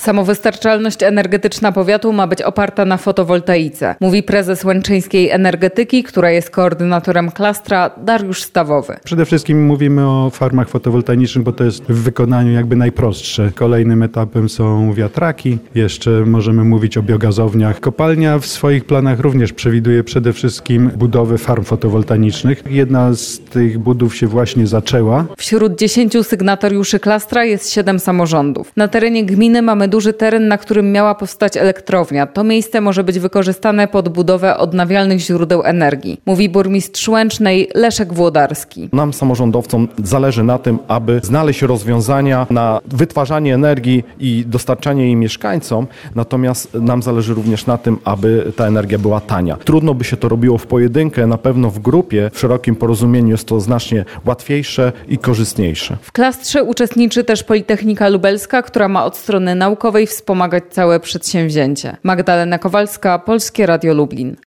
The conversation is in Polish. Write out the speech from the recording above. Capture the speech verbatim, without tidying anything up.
Samowystarczalność energetyczna powiatu ma być oparta na fotowoltaice, mówi prezes Łęczyńskiej Energetyki, która jest koordynatorem klastra, Dariusz Stawowy. Przede wszystkim mówimy o farmach fotowoltaicznych, bo to jest w wykonaniu jakby najprostsze. Kolejnym etapem są wiatraki, jeszcze możemy mówić o biogazowniach. Kopalnia w swoich planach również przewiduje przede wszystkim budowę farm fotowoltaicznych. Jedna z tych budów się właśnie zaczęła. Wśród dziesięciu sygnatariuszy klastra jest siedem samorządów. Na terenie gminy mamy duży teren, na którym miała powstać elektrownia. To miejsce może być wykorzystane pod budowę odnawialnych źródeł energii, mówi burmistrz Łęcznej Leszek Włodarski. Nam, samorządowcom, zależy na tym, aby znaleźć rozwiązania na wytwarzanie energii i dostarczanie jej mieszkańcom, natomiast nam zależy również na tym, aby ta energia była tania. Trudno by się to robiło w pojedynkę, na pewno w grupie, w szerokim porozumieniu jest to znacznie łatwiejsze i korzystniejsze. W klastrze uczestniczy też Politechnika Lubelska, która ma od strony naukowej wspomagać całe przedsięwzięcie. Magdalena Kowalska, Polskie Radio Lublin.